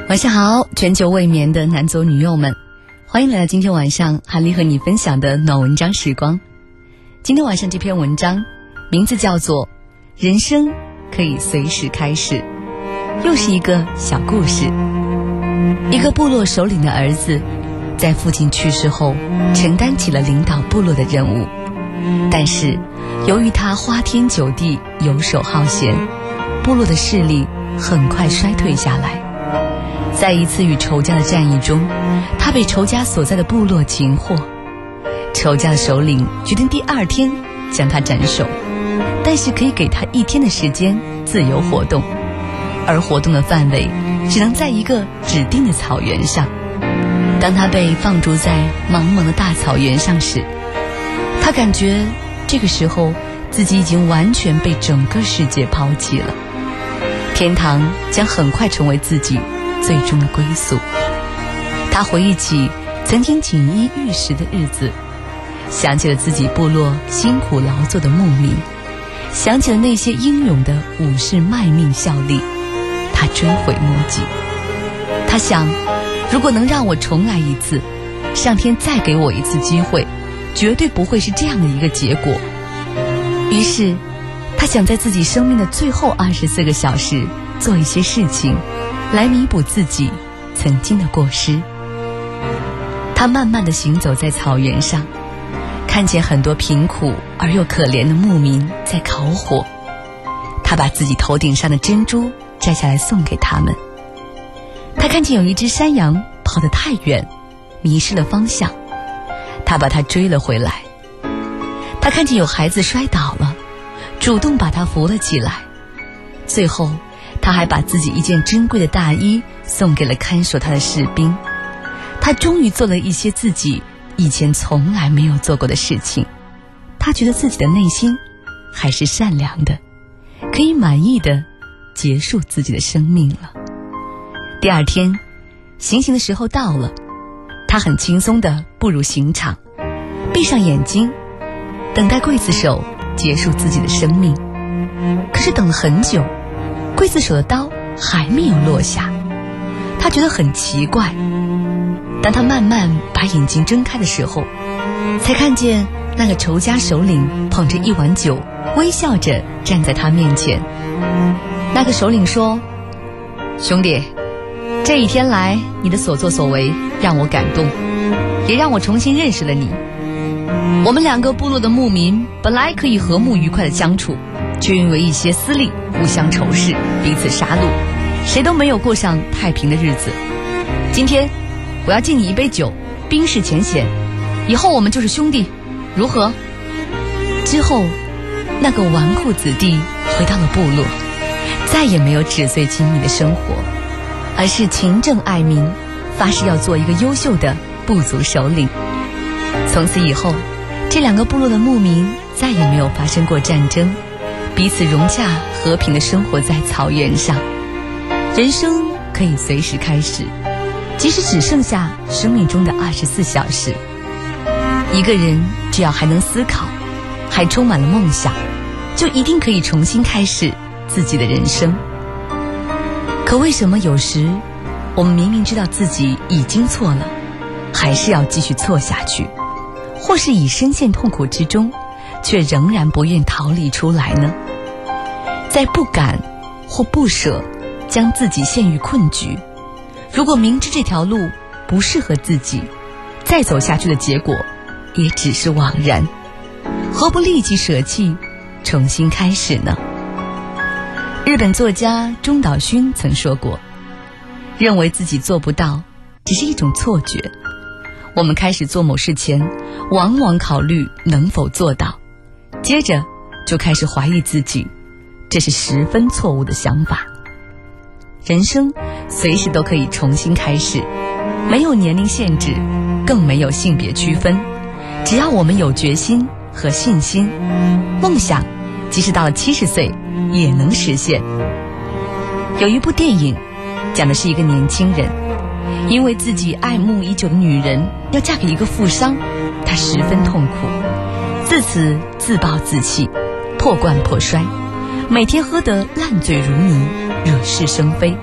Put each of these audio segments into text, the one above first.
晚上好，全球未眠的男左女右们，欢迎来到今天晚上韩丽和你分享的暖文章时光。今天晚上这篇文章名字叫做人生可以随时开始，又是一个小故事。一个部落首领的儿子在父亲去世后承担起了领导部落的任务，但是由于他花天酒地，游手好闲，部落的势力很快衰退下来。在一次与仇家的战役中，他被仇家所在的部落擒获。仇家的首领决定第二天将他斩首，但是可以给他1天的时间自由活动，而活动的范围只能在一个指定的草原上。当他被放逐在茫茫的大草原上时，他感觉这个时候自己已经完全被整个世界抛弃了，天堂将很快成为自己最终的归宿。他回忆起曾经锦衣玉食的日子，想起了自己部落辛苦劳作的牧民，想起了那些英勇的武士卖命效力，他追悔莫及。他想，如果能让我重来一次，上天再给我一次机会，绝对不会是这样的一个结果。于是他想在自己生命的最后24个小时做一些事情，来弥补自己曾经的过失。他慢慢地行走在草原上，看见很多贫苦而又可怜的牧民在烤火。他把自己头顶上的珍珠摘下来送给他们。他看见有一只山羊跑得太远，迷失了方向，他把它追了回来。他看见有孩子摔倒了，主动把他扶了起来。最后他还把自己一件珍贵的大衣送给了看守他的士兵。他终于做了一些自己以前从来没有做过的事情。他觉得自己的内心还是善良的，可以满意的结束自己的生命了。第二天行刑的时候到了，他很轻松地步入刑场，闭上眼睛等待刽子手结束自己的生命。可是等了很久，刽子手的刀还没有落下。他觉得很奇怪。当他慢慢把眼睛睁开的时候，才看见那个仇家首领捧着一碗酒，微笑着站在他面前。那个首领说：兄弟，这一天来你的所作所为让我感动，也让我重新认识了你。我们2个部落的牧民本来可以和睦愉快的相处，却因为一些私利互相仇视，彼此杀戮，谁都没有过上太平的日子。今天我要敬你一杯酒，冰释前嫌，以后我们就是兄弟，如何？之后那个纨绔子弟回到了部落，再也没有纸醉金迷的生活，而是勤政爱民，发誓要做一个优秀的部族首领。从此以后，这2个部落的牧民再也没有发生过战争，彼此融洽和平地生活在草原上。人生可以随时开始，即使只剩下生命中的24小时。一个人只要还能思考，还充满了梦想，就一定可以重新开始自己的人生。可为什么有时我们明明知道自己已经错了，还是要继续错下去，或是已深陷痛苦之中，却仍然不愿逃离出来呢？在不敢或不舍将自己陷于困局，如果明知这条路不适合自己，再走下去的结果也只是枉然，何不立即舍弃，重新开始呢？日本作家中岛薰曾说过，认为自己做不到只是一种错觉。我们开始做某事前，往往考虑能否做到，接着就开始怀疑自己，这是十分错误的想法。人生随时都可以重新开始，没有年龄限制，更没有性别区分，只要我们有决心和信心，梦想即使到了70岁也能实现。有一部电影讲的是一个年轻人，因为自己爱慕已久的女人要嫁给一个富商，他十分痛苦，自此自暴自弃，破罐破摔，每天喝得烂醉如泥，惹是生非。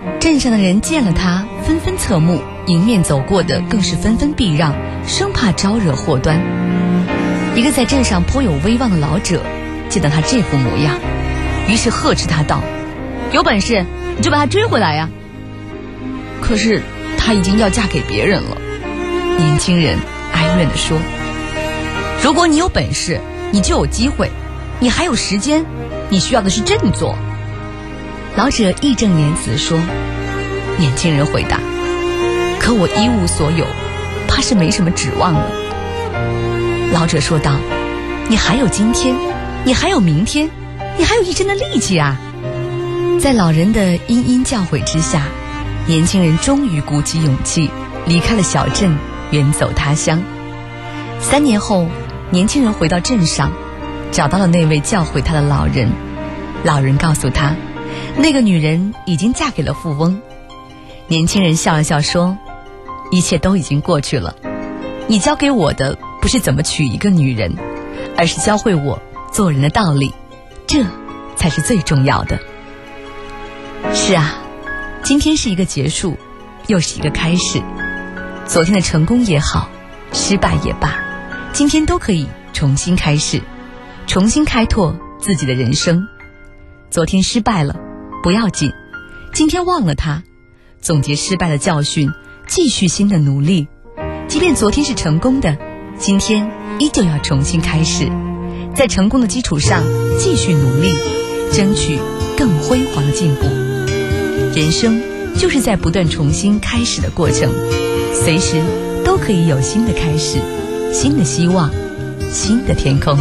镇上的人见了他，纷纷侧目，迎面走过的更是纷纷避让，生怕招惹祸端。一个在镇上颇有威望的老者见到他这副模样，于是呵斥他道：“有本事你就把他追回来呀！”可是他已经要嫁给别人了。年轻人哀怨地说：“如果你有本事，你就有机会，你还有时间，你需要的是振作。”老者义正言辞说。年轻人回答：“可我一无所有，怕是没什么指望了。”老者说道：“你还有今天，你还有明天，你还有一身的力气啊！”在老人的殷殷教诲之下，年轻人终于鼓起勇气离开了小镇，远走他乡。3年后，年轻人回到镇上，找到了那位教诲他的老人。老人告诉他，那个女人已经嫁给了富翁。年轻人笑了笑说：“一切都已经过去了，你教给我的不是怎么娶一个女人，而是教会我做人的道理，这才是最重要的。”是啊，今天是一个结束，又是一个开始。昨天的成功也好，失败也罢，今天都可以重新开始，重新开拓自己的人生。昨天失败了不要紧，今天忘了它，总结失败的教训，继续新的努力。即便昨天是成功的，今天依旧要重新开始，在成功的基础上继续努力，争取更辉煌的进步。人生就是在不断重新开始的过程，随时都可以有新的开始，新的希望，新的天空。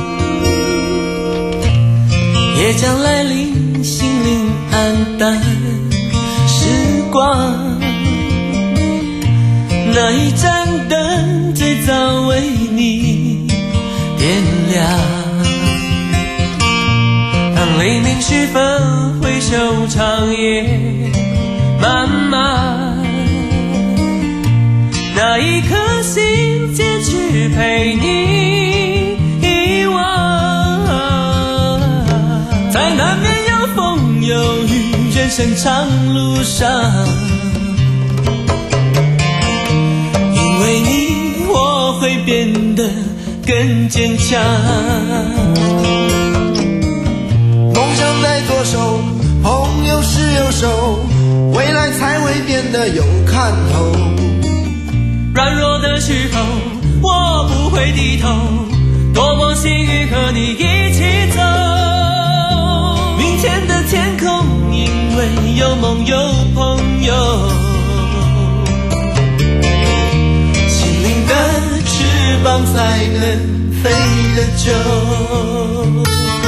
夜将来临，心灵黯淡，时光那一盏灯最早为你点亮。当黎明时分，回首长夜漫漫，那一颗心坚持陪你遗忘。在难免有风有雨，人生长路上，因为你我会变得更坚强。 梦想在左手，朋友是右手，未来才会变得有看头。 软弱的时候我不会低头，多么幸运和你一起走。明天的天空因为有梦有朋友，心灵的翅膀才能飞得久。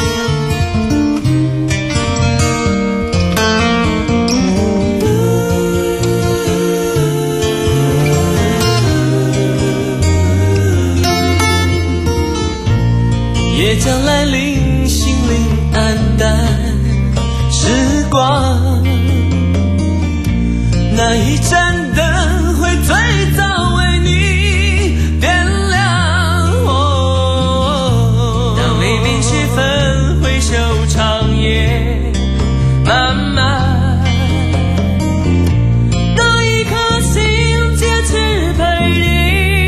夜将来临，心灵黯淡，时光那一盏灯会最早为你点亮。当黎明时分，回首长夜漫漫，那一颗心坚持陪你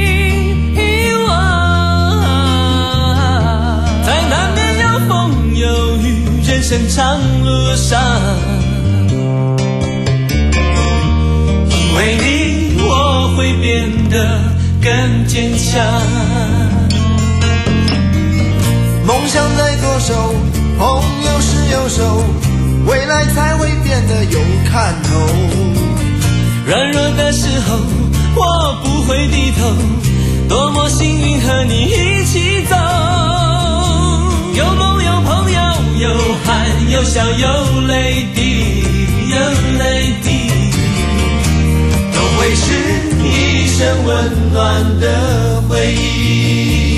人生长路上，因为你我会变得更坚强。 梦想在左手，朋友是右手，未来才会变得有看头。 软弱的时候我不会低头，多么幸运和你一起走。有梦有朋友，有汗有笑有泪滴，有泪滴，都会是一生温暖的回忆。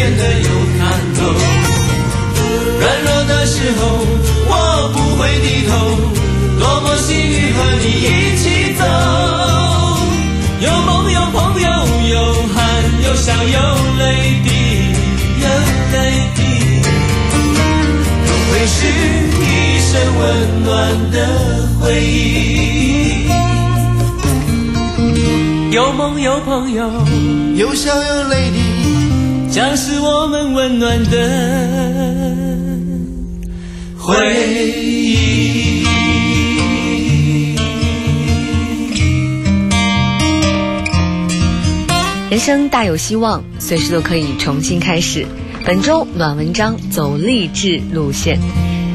变得有看头。软弱的时候我不会低头，多么幸运和你一起走。有梦有朋友有汗有笑有泪滴有泪滴，都会是一生温暖的回忆。有梦有朋友有笑有泪滴， 将是我们温暖的回忆。 人生大有希望，随时都可以重新开始。本周暖文章走励志路线。